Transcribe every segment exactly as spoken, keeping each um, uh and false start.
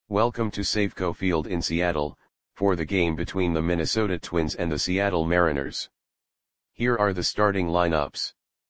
Welcome to Safeco Field in Seattle, for the game between the Minnesota Twins and the Seattle Mariners. Here are the starting lineups.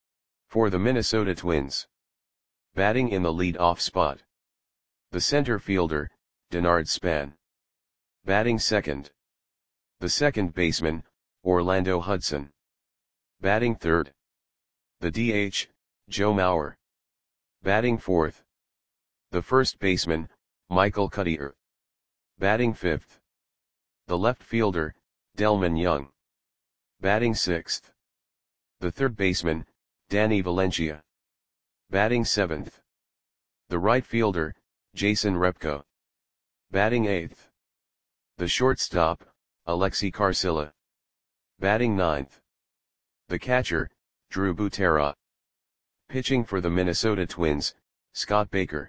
For the Minnesota Twins. Batting in the lead-off spot. The center fielder, Denard Span. Batting second. The second baseman, Orlando Hudson. Batting third. The D H, Joe Mauer. Batting fourth. The first baseman, Michael Cuddyer. Batting fifth. The left fielder, Delmon Young. Batting sixth. The third baseman, Danny Valencia. Batting seventh. The right fielder, Jason Repko. Batting eighth. The shortstop, Alexi Carcilla. Batting ninth. The catcher, Drew Butera. Pitching for the Minnesota Twins, Scott Baker.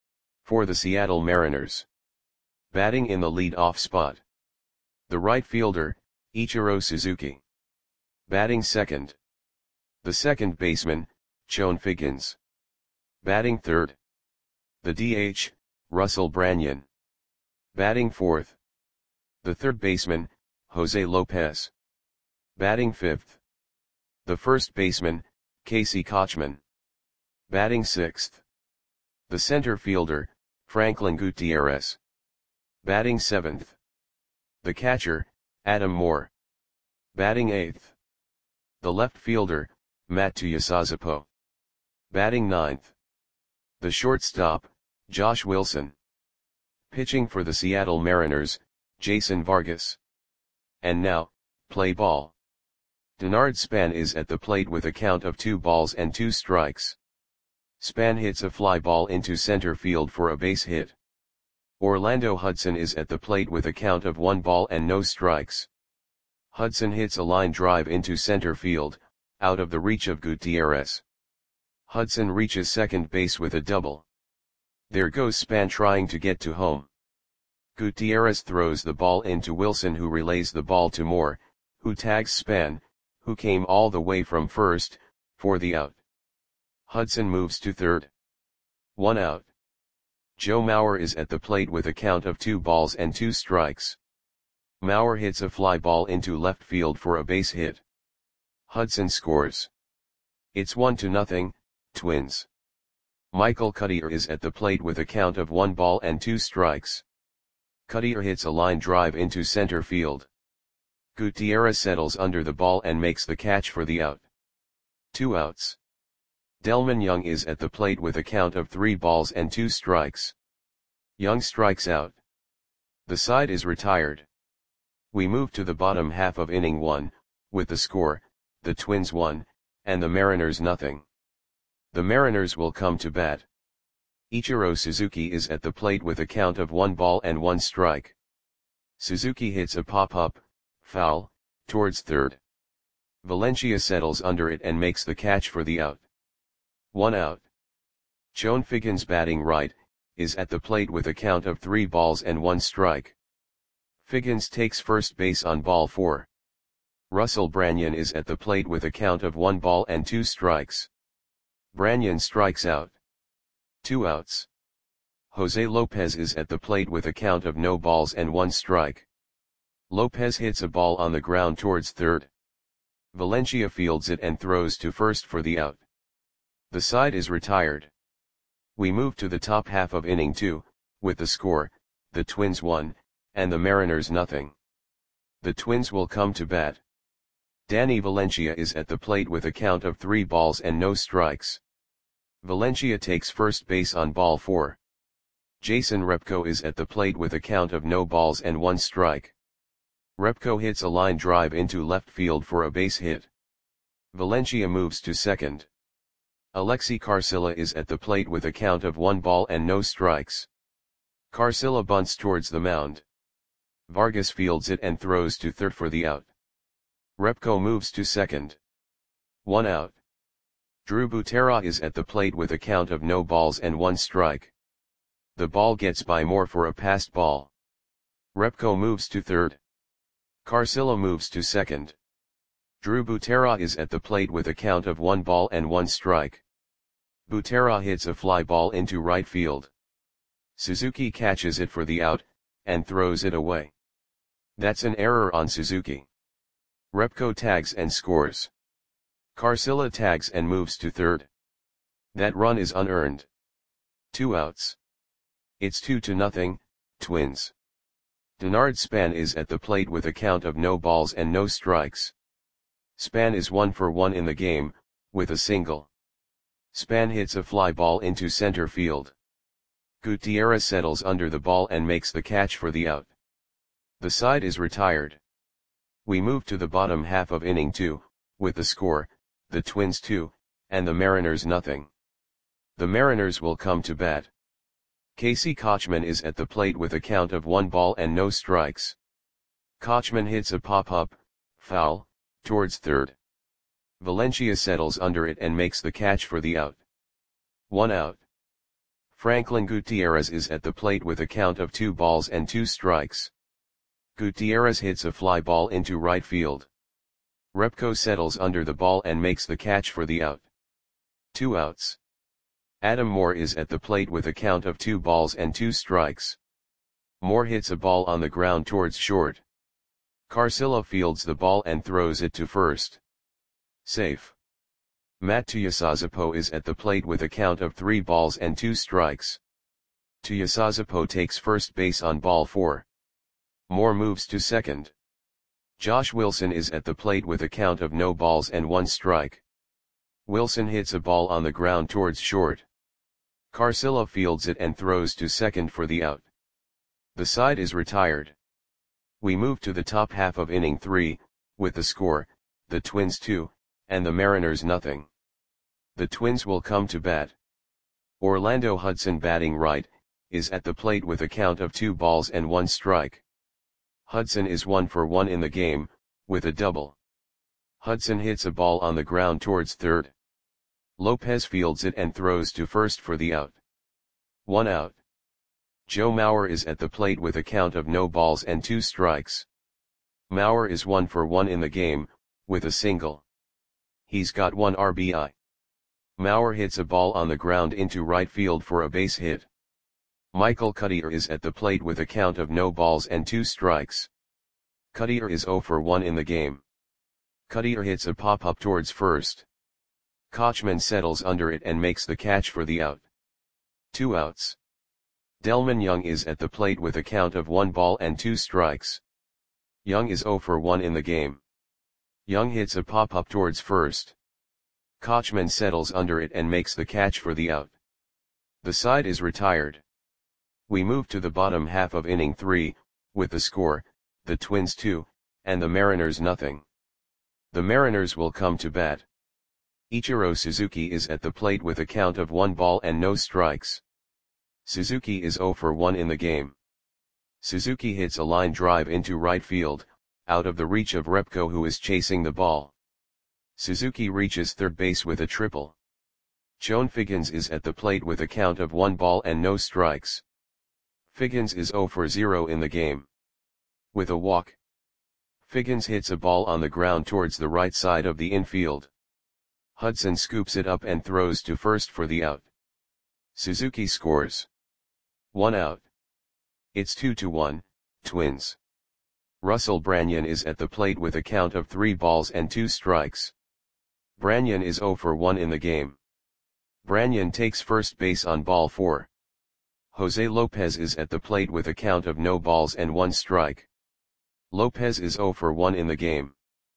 For the Seattle Mariners. Batting in the lead-off spot. The right fielder, Ichiro Suzuki. Batting second. The second baseman, Chone Figgins. Batting third. The D H, Russell Branyan. Batting fourth. The third baseman, Jose Lopez. Batting fifth. The first baseman, Casey Kotchman. Batting sixth. The center fielder, Franklin Gutierrez. Batting seventh. The catcher, Adam Moore. Batting eighth. The left fielder, Matt Tuiasosopo. Batting ninth. The shortstop, Josh Wilson. Pitching for the Seattle Mariners, Jason Vargas. And now, play ball. Denard Span is at the plate with a count of two balls and two strikes. Span hits a fly ball into center field for a base hit. Orlando Hudson is at the plate with a count of one ball and no strikes. Hudson hits a line drive into center field, out of the reach of Gutierrez. Hudson reaches second base with a double. There goes Span trying to get to home. Gutierrez throws the ball into Wilson, who relays the ball to Moore, who tags Span, who came all the way from first, for the out. Hudson moves to third. One out. Joe Mauer is at the plate with a count of two balls and two strikes. Mauer hits a fly ball into left field for a base hit. Hudson scores. It's one to nothing, Twins. Michael Cuddyer is at the plate with a count of one ball and two strikes. Cuddyer hits a line drive into center field. Gutierrez settles under the ball and makes the catch for the out. Two outs. Delmon Young is at the plate with a count of three balls and two strikes. Young strikes out. The side is retired. We move to the bottom half of inning one, with the score, the Twins one, and the Mariners nothing. The Mariners will come to bat. Ichiro Suzuki is at the plate with a count of one ball and one strike. Suzuki hits a pop-up, foul, towards third. Valencia settles under it and makes the catch for the out. One out. Chone Figgins, batting right, is at the plate with a count of three balls and one strike. Figgins takes first base on ball four. Russell Branyan is at the plate with a count of one ball and two strikes. Branyan strikes out. Two outs. Jose Lopez is at the plate with a count of no balls and one strike. Lopez hits a ball on the ground towards third. Valencia fields it and throws to first for the out. The side is retired. We move to the top half of inning two, with the score, the Twins one, and the Mariners nothing. The Twins will come to bat. Danny Valencia is at the plate with a count of three balls and no strikes. Valencia takes first base on ball four. Jason Repko is at the plate with a count of no balls and one strike. Repko hits a line drive into left field for a base hit. Valencia moves to second. Alexi Carcilla is at the plate with a count of one ball and no strikes. Carcilla bunts towards the mound. Vargas fields it and throws to third for the out. Repko moves to second. One out. Drew Butera is at the plate with a count of no balls and one strike. The ball gets by Moore for a passed ball. Repko moves to third. Carcilla moves to second. Drew Butera is at the plate with a count of one ball and one strike. Butera hits a fly ball into right field. Suzuki catches it for the out, and throws it away. That's an error on Suzuki. Repko tags and scores. Carcilla tags and moves to third. That run is unearned. Two outs. It's two to nothing, Twins. Denard Span is at the plate with a count of no balls and no strikes. Span is one for one in the game, with a single. Span hits a fly ball into center field. Gutierrez settles under the ball and makes the catch for the out. The side is retired. We move to the bottom half of inning two, with the score, the Twins two, and the Mariners nothing. The Mariners will come to bat. Casey Kochman is at the plate with a count of one ball and no strikes. Kochman hits a pop-up, foul, towards third. Valencia settles under it and makes the catch for the out. One out. Franklin Gutierrez is at the plate with a count of two balls and two strikes. Gutierrez hits a fly ball into right field. Repko settles under the ball and makes the catch for the out. Two outs. Adam Moore is at the plate with a count of two balls and two strikes. Moore hits a ball on the ground towards short. Carcilla fields the ball and throws it to first. Safe. Matt Tuiasosopo is at the plate with a count of three balls and two strikes. Tuiasosopo takes first base on ball four. Moore moves to second. Josh Wilson is at the plate with a count of no balls and one strike. Wilson hits a ball on the ground towards short. Carcilla fields it and throws to second for the out. The side is retired. We move to the top half of inning three, with the score, the Twins two, and the Mariners nothing. The Twins will come to bat. Orlando Hudson, batting right, is at the plate with a count of two balls and one strike. Hudson is one for one in the game, with a double. Hudson hits a ball on the ground towards third. Lopez fields it and throws to first for the out. One out. Joe Mauer is at the plate with a count of no balls and two strikes. Mauer is one for one in the game, with a single. He's got one R B I. Mauer hits a ball on the ground into right field for a base hit. Michael Cuddyer is at the plate with a count of no balls and two strikes. Cuddyer is zero for one in the game. Cuddyer hits a pop-up towards first. Kochman settles under it and makes the catch for the out. Two outs. Delman Young is at the plate with a count of one ball and two strikes. Young is zero for one in the game. Young hits a pop-up towards first. Kochman settles under it and makes the catch for the out. The side is retired. We move to the bottom half of inning three, with the score, the Twins two, and the Mariners nothing. The Mariners will come to bat. Ichiro Suzuki is at the plate with a count of one ball and no strikes. Suzuki is zero for one in the game. Suzuki hits a line drive into right field, out of the reach of Repko, who is chasing the ball. Suzuki reaches third base with a triple. Joan Figgins is at the plate with a count of one ball and no strikes. Figgins is zero for zero in the game. With a walk. Figgins hits a ball on the ground towards the right side of the infield. Hudson scoops it up and throws to first for the out. Suzuki scores. One out. It's two to one, Twins. Russell Branyan is at the plate with a count of three balls and two strikes. Branyan is zero for one in the game. Branyan takes first base on ball four. Jose Lopez is at the plate with a count of no balls and one strike. Lopez is zero for one in the game.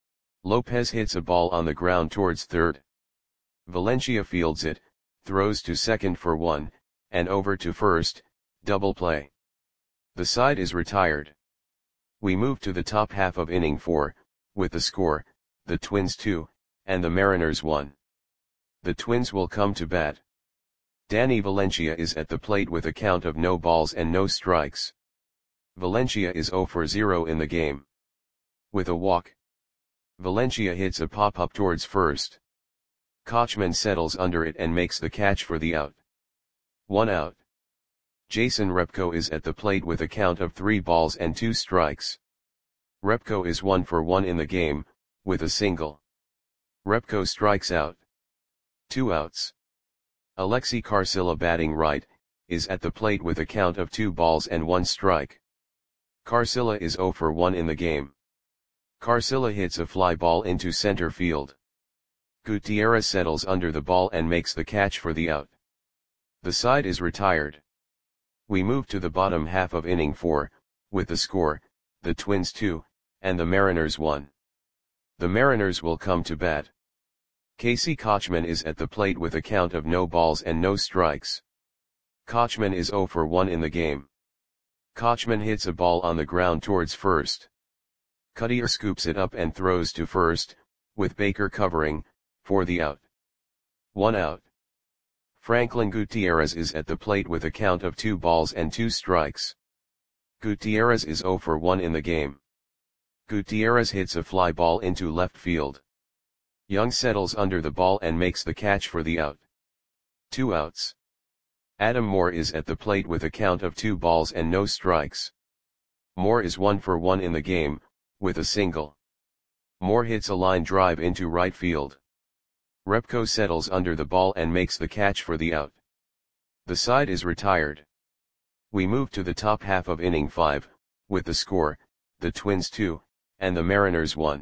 Lopez hits a ball on the ground towards third. Valencia fields it, throws to second for one, and over to first, double play. The side is retired. We move to the top half of inning four, with the score, the Twins two, and the Mariners one. The Twins will come to bat. Danny Valencia is at the plate with a count of no balls and no strikes. Valencia is zero for zero in the game. With a walk. Valencia hits a pop-up towards first. Kochman settles under it and makes the catch for the out. One out. Jason Repko is at the plate with a count of three balls and two strikes. Repko is one for one in the game, with a single. Repko strikes out. Two outs. Alexi Carcilla, batting right, is at the plate with a count of two balls and one strike. Carcilla is zero for one in the game. Carcilla hits a fly ball into center field. Gutierrez settles under the ball and makes the catch for the out. The side is retired. We move to the bottom half of inning four, with the score, the Twins two, and the Mariners one. The Mariners will come to bat. Casey Kotchman is at the plate with a count of no balls and no strikes. Kotchman is zero for one in the game. Kotchman hits a ball on the ground towards first. Cutter scoops it up and throws to first, with Baker covering, for the out. One out. Franklin Gutierrez is at the plate with a count of two balls and two strikes. Gutierrez is zero for one in the game. Gutierrez hits a fly ball into left field. Young settles under the ball and makes the catch for the out. Two outs. Adam Moore is at the plate with a count of two balls and no strikes. Moore is one for one in the game, with a single. Moore hits a line drive into right field. Repko settles under the ball and makes the catch for the out. The side is retired. We move to the top half of inning five, with the score, the Twins two, and the Mariners one.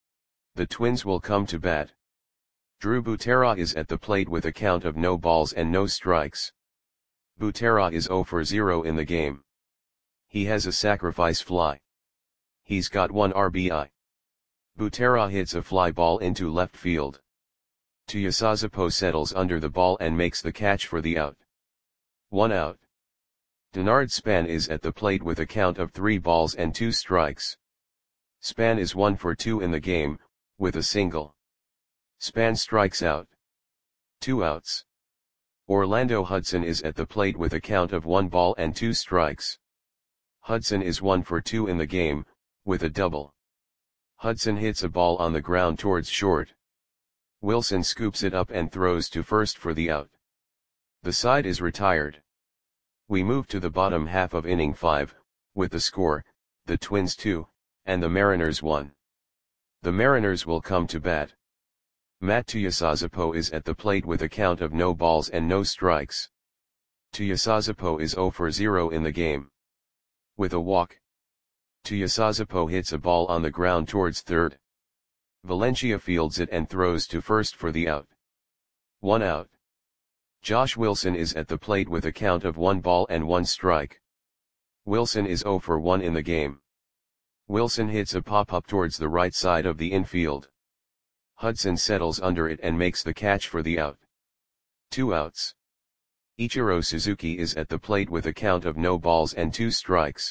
The Twins will come to bat. Drew Butera is at the plate with a count of no balls and no strikes. Butera is zero for zero in the game. He has a sacrifice fly. He's got one R B I. Butera hits a fly ball into left field. Tuiasosopo settles under the ball and makes the catch for the out. One out. Denard Span is at the plate with a count of three balls and two strikes. Span is one for two in the game, with a single. Span strikes out. Two outs. Orlando Hudson is at the plate with a count of one ball and two strikes. Hudson is one for two in the game, with a double. Hudson hits a ball on the ground towards short. Wilson scoops it up and throws to first for the out. The side is retired. We move to the bottom half of inning five, with the score, the Twins two, and the Mariners one. The Mariners will come to bat. Matt Tuiasosopo is at the plate with a count of no balls and no strikes. Tuiasosopo is zero for zero in the game. With a walk. Tuiasosopo hits a ball on the ground towards third. Valencia fields it and throws to first for the out. One out. Josh Wilson is at the plate with a count of one ball and one strike. Wilson is zero for one in the game. Wilson hits a pop-up towards the right side of the infield. Hudson settles under it and makes the catch for the out. Two outs. Ichiro Suzuki is at the plate with a count of no balls and two strikes.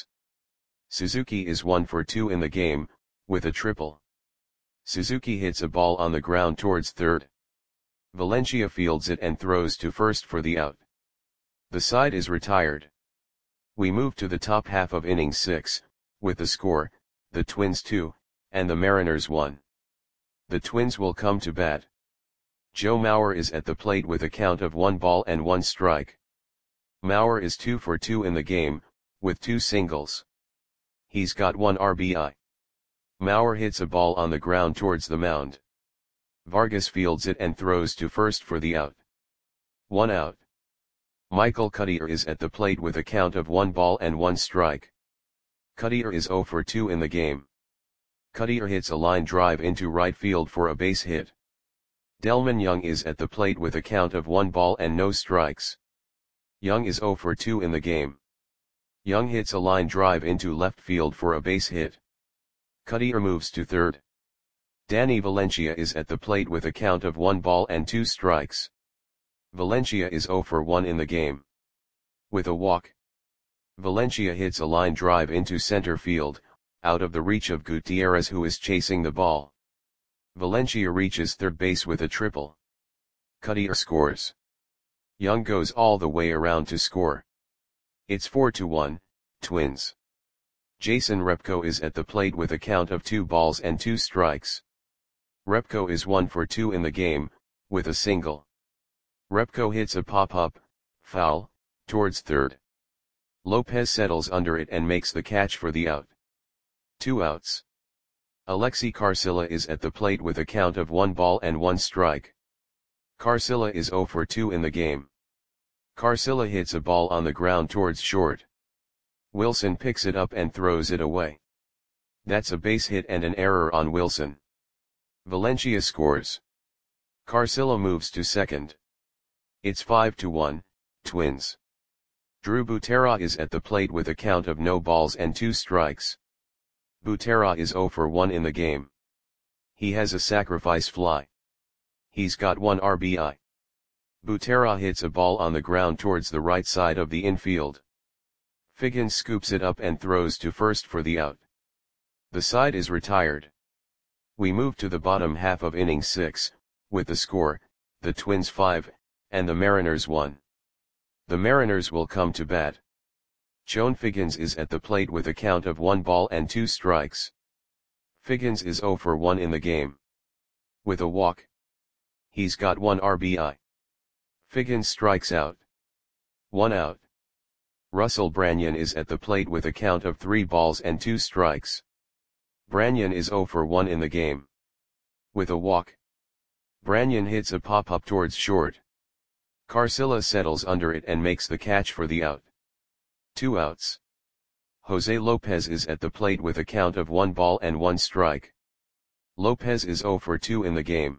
Suzuki is one for two in the game, with a triple. Suzuki hits a ball on the ground towards third. Valencia fields it and throws to first for the out. The side is retired. We move to the top half of inning six, with the score, the Twins two, and the Mariners one. The Twins will come to bat. Joe Mauer is at the plate with a count of one ball and one strike. Mauer is two for two in the game, with two singles. He's got one R B I. Mauer hits a ball on the ground towards the mound. Vargas fields it and throws to first for the out. One out. Michael Cutter is at the plate with a count of one ball and one strike. Cutter is zero for two in the game. Cutter hits a line drive into right field for a base hit. Delmon Young is at the plate with a count of one ball and no strikes. Young is zero for two in the game. Young hits a line drive into left field for a base hit. Cutter moves to third. Danny Valencia is at the plate with a count of one ball and two strikes. Valencia is zero for one in the game. With a walk. Valencia hits a line drive into center field, out of the reach of Gutierrez, who is chasing the ball. Valencia reaches third base with a triple. Cutter scores. Young goes all the way around to score. It's four to one, Twins. Jason Repko is at the plate with a count of two balls and two strikes. Repko is one for two in the game, with a single. Repko hits a pop-up, foul, towards third. Lopez settles under it and makes the catch for the out. Two outs. Alexi Carcilla is at the plate with a count of one ball and one strike. Carcilla is zero for two in the game. Carcilla hits a ball on the ground towards short. Wilson picks it up and throws it away. That's a base hit and an error on Wilson. Valencia scores. Carcilla moves to second. It's five to one, Twins. Drew Butera is at the plate with a count of no balls and two strikes. Butera is zero for one in the game. He has a sacrifice fly. He's got one R B I. Butera hits a ball on the ground towards the right side of the infield. Figgins scoops it up and throws to first for the out. The side is retired. We move to the bottom half of inning six, with the score, the Twins five, and the Mariners one. The Mariners will come to bat. Chone Figgins is at the plate with a count of one ball and two strikes. Figgins is zero for one in the game. With a walk. He's got one R B I. Figgins strikes out. One out. Russell Branyan is at the plate with a count of three balls and two strikes. Branyan is zero for one in the game. With a walk. Branyan hits a pop-up towards short. Carcilla settles under it and makes the catch for the out. Two outs. Jose Lopez is at the plate with a count of one ball and one strike. Lopez is zero for two in the game.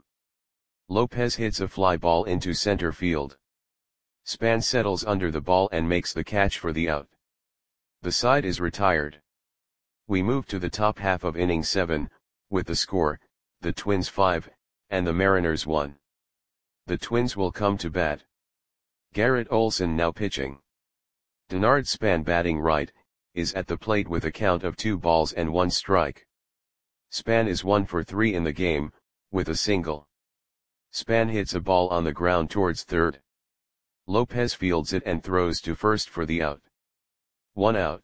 Lopez hits a fly ball into center field. Span settles under the ball and makes the catch for the out. The side is retired. We move to the top half of inning seven, with the score, the Twins five, and the Mariners one. The Twins will come to bat. Garrett Olson now pitching. Denard Span batting right, is at the plate with a count of two balls and one strike. Span is one for three in the game, with a single. Span hits a ball on the ground towards third. Lopez fields it and throws to first for the out. One out.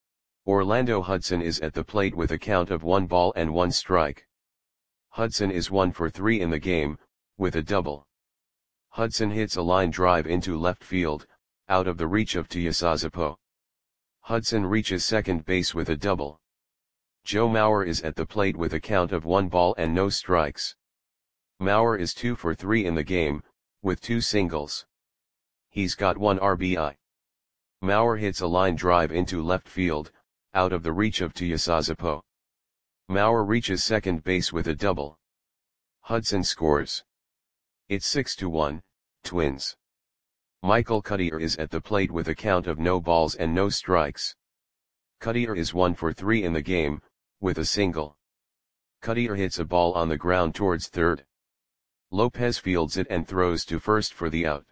Orlando Hudson is at the plate with a count of one ball and one strike. Hudson is one for three in the game, with a double. Hudson hits a line drive into left field, out of the reach of Tuiasosopo. Hudson reaches second base with a double. Joe Mauer is at the plate with a count of one ball and no strikes. Mauer is two for three in the game, with two singles. He's got one R B I. Mauer hits a line drive into left field, out of the reach of Tuiasosopo. Mauer reaches second base with a double. Hudson scores. It's six to one, Twins. Michael Cuddyer is at the plate with a count of no balls and no strikes. Cuddyer is one for three in the game, with a single. Cuddyer hits a ball on the ground towards third. Lopez fields it and throws to first for the out.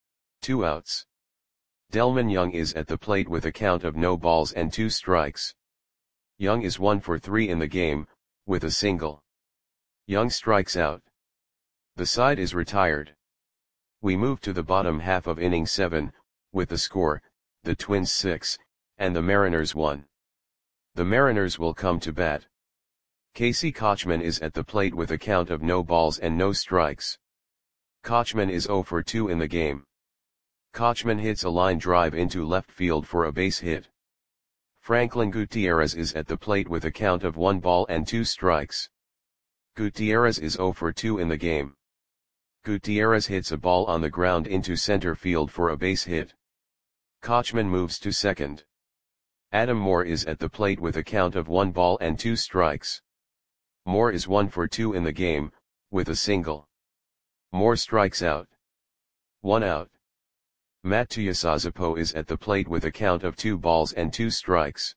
Two outs. Delman Young is at the plate with a count of no balls and two strikes. Young is one for three in the game, with a single. Young strikes out. The side is retired. We move to the bottom half of inning seven, with the score, the Twins six, and the Mariners one. The Mariners will come to bat. Casey Kotchman is at the plate with a count of no balls and no strikes. Kotchman is zero for two in the game. Kotchman hits a line drive into left field for a base hit. Franklin Gutierrez is at the plate with a count of one ball and two strikes. Gutierrez is zero for two in the game. Gutierrez hits a ball on the ground into center field for a base hit. Kotchman moves to second. Adam Moore is at the plate with a count of one ball and two strikes. Moore is one for two in the game, with a single. Moore strikes out. One out. Matt Tuiasosopo is at the plate with a count of two balls and two strikes.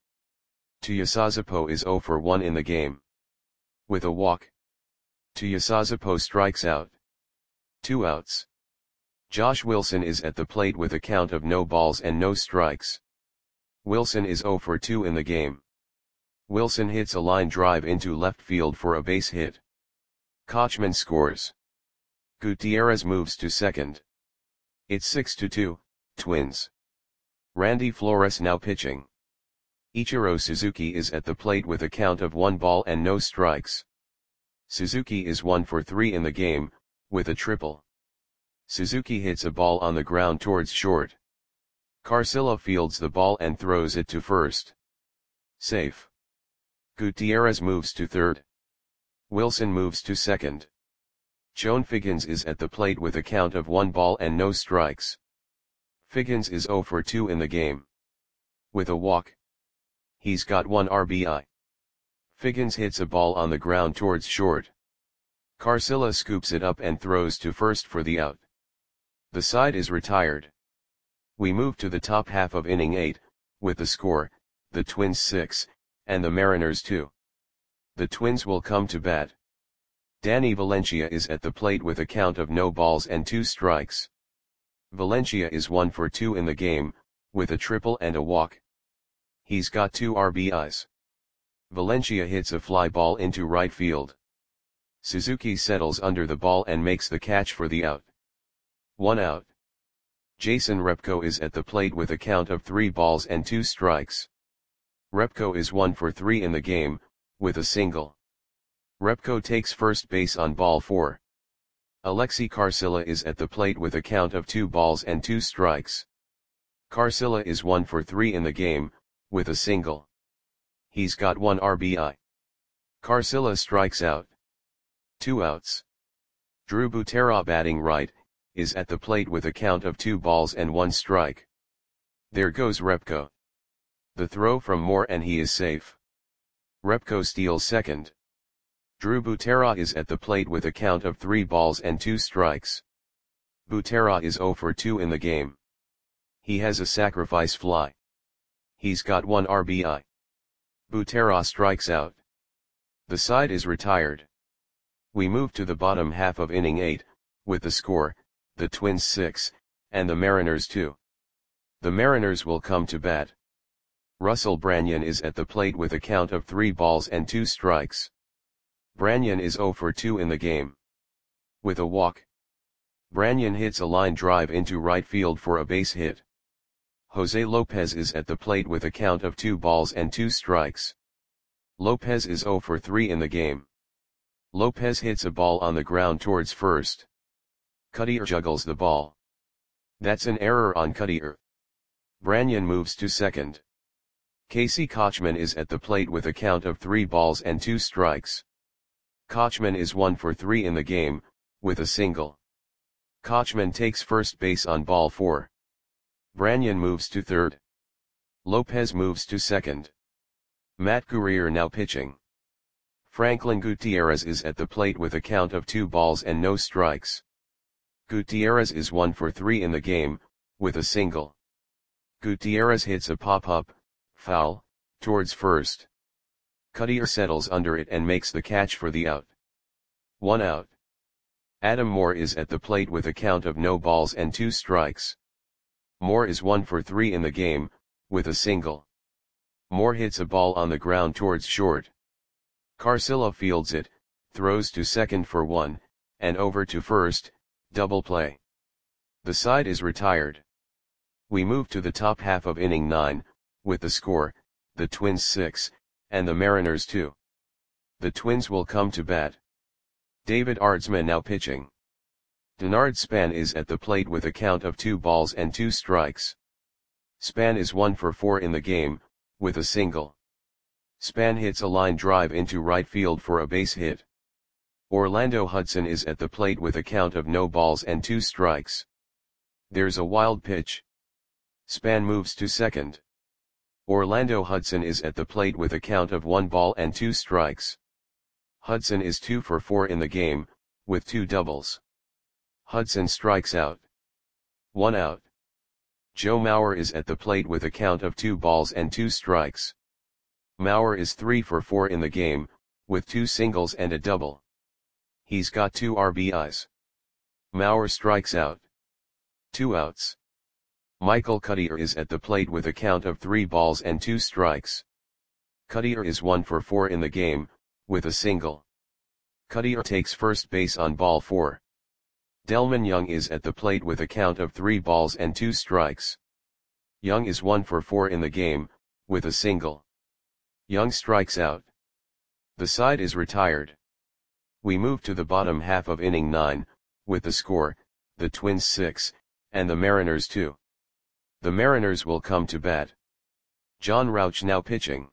Tuiasosopo is zero for one in the game. With a walk. Tuiasosopo strikes out. Two outs. Josh Wilson is at the plate with a count of no balls and no strikes. Wilson is zero for two in the game. Wilson hits a line drive into left field for a base hit. Kotchman scores. Gutierrez moves to second. It's six to two, Twins. Randy Flores now pitching. Ichiro Suzuki is at the plate with a count of one ball and no strikes. Suzuki is one for three in the game, with a triple. Suzuki hits a ball on the ground towards short. Carcilla fields the ball and throws it to first. Safe. Gutierrez moves to third. Wilson moves to second. Chone Figgins is at the plate with a count of one ball and no strikes. Figgins is zero for two in the game. With a walk. He's got one R B I. Figgins hits a ball on the ground towards short. Carcilla scoops it up and throws to first for the out. The side is retired. We move to the top half of inning eight, with the score, the Twins six, and the Mariners two. The Twins will come to bat. Danny Valencia is at the plate with a count of no balls and two strikes. Valencia is one for two in the game, with a triple and a walk. He's got two R B Is. Valencia hits a fly ball into right field. Suzuki settles under the ball and makes the catch for the out. One out. Jason Repko is at the plate with a count of three balls and two strikes. Repko is one for three in the game, with a single. Repko takes first base on ball four. Alexi Carcilla is at the plate with a count of two balls and two strikes. Carcilla is one for three in the game, with a single. He's got one R B I. Carcilla strikes out. Two outs. Drew Butera, batting right, is at the plate with a count of two balls and one strike. There goes Repko. The throw from Moore and he is safe. Repko steals second. Drew Butera is at the plate with a count of three balls and two strikes. Butera is zero for two in the game. He has a sacrifice fly. He's got one R B I. Butera strikes out. The side is retired. We move to the bottom half of inning eight, with the score, the Twins six, and the Mariners two. The Mariners will come to bat. Russell Branyan is at the plate with a count of three balls and two strikes. Branyan is zero for two in the game. With a walk. Branyan hits a line drive into right field for a base hit. Jose Lopez is at the plate with a count of two balls and two strikes. Lopez is zero for three in the game. Lopez hits a ball on the ground towards first. Cutter juggles the ball. That's an error on Cutter. Branyan moves to second. Casey Kochman is at the plate with a count of three balls and two strikes. Kochman is one for three in the game, with a single. Kochman takes first base on ball four. Branyan moves to third. Lopez moves to second. Matt Guerrier now pitching. Franklin Gutierrez is at the plate with a count of two balls and no strikes. Gutierrez is one for three in the game, with a single. Gutierrez hits a pop-up, foul, towards first. Cutter settles under it and makes the catch for the out. One out. Adam Moore is at the plate with a count of no balls and two strikes. Moore is one for three in the game, with a single. Moore hits a ball on the ground towards short. Carcilla fields it, throws to second for one, and over to first, double play. The side is retired. We move to the top half of inning nine, with the score, the Twins six, and the Mariners two. The Twins will come to bat. David Aardsman now pitching. Denard Span is at the plate with a count of two balls and two strikes. Span is one for four in the game, with a single. Span hits a line drive into right field for a base hit. Orlando Hudson is at the plate with a count of no balls and two strikes. There's a wild pitch. Span moves to second. Orlando Hudson is at the plate with a count of one ball and two strikes. Hudson is two for four in the game, with two doubles. Hudson strikes out. One out. Joe Mauer is at the plate with a count of two balls and two strikes. Mauer is three for four in the game, with two singles and a double. He's got two R B Is. Mauer strikes out. Two outs. Michael Cutter is at the plate with a count of three balls and two strikes. Cutter is one for four in the game, with a single. Cutter takes first base on ball four. Delman Young is at the plate with a count of three balls and two strikes. Young is one for four in the game, with a single. Young strikes out. The side is retired. We move to the bottom half of inning nine, with the score, the Twins six, and the Mariners two. The Mariners will come to bat. John Rauch now pitching.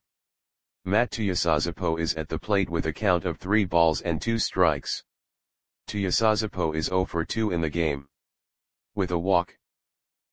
Matt Tuiasosopo is at the plate with a count of three balls and two strikes. Tuiasosopo is zero for two in the game. With a walk.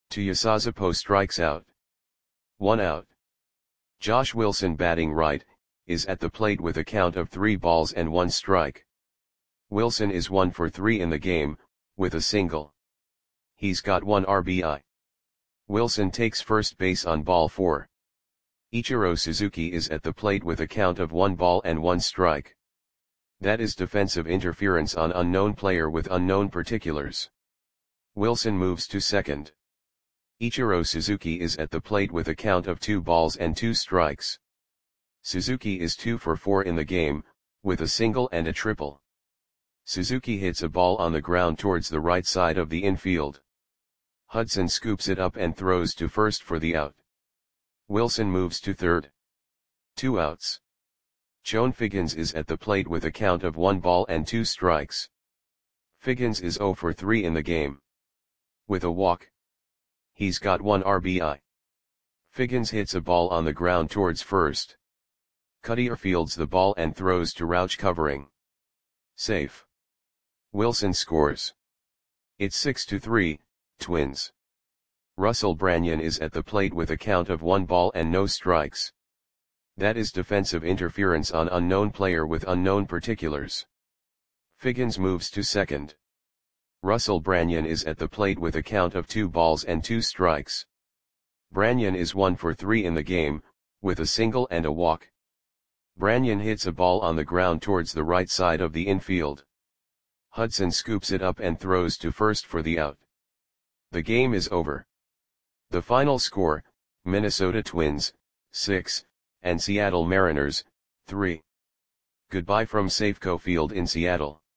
Tuiasosopo strikes out. One out. Josh Wilson batting right, is at the plate with a count of three balls and one strike. Wilson is one for three in the game, with a single. He's got one R B I. Wilson takes first base on ball four. Ichiro Suzuki is at the plate with a count of one ball and one strike. That is defensive interference on unknown player with unknown particulars. Wilson moves to second. Ichiro Suzuki is at the plate with a count of two balls and two strikes. Suzuki is two for four in the game, with a single and a triple. Suzuki hits a ball on the ground towards the right side of the infield. Hudson scoops it up and throws to first for the out. Wilson moves to third. Two outs. Chone Figgins is at the plate with a count of one ball and two strikes. Figgins is zero for three in the game. With a walk. He's got one R B I. Figgins hits a ball on the ground towards first. Cuttier fields the ball and throws to Rauch covering. Safe. Wilson scores. It's six to three, Twins. Russell Branyan is at the plate with a count of one ball and no strikes. That is defensive interference on unknown player with unknown particulars. Figgins moves to second. Russell Branyan is at the plate with a count of two balls and two strikes. Branyan is one for three in the game, with a single and a walk. Branyan hits a ball on the ground towards the right side of the infield. Hudson scoops it up and throws to first for the out. The game is over. The final score, Minnesota Twins, six, and Seattle Mariners, three. Goodbye from Safeco Field in Seattle.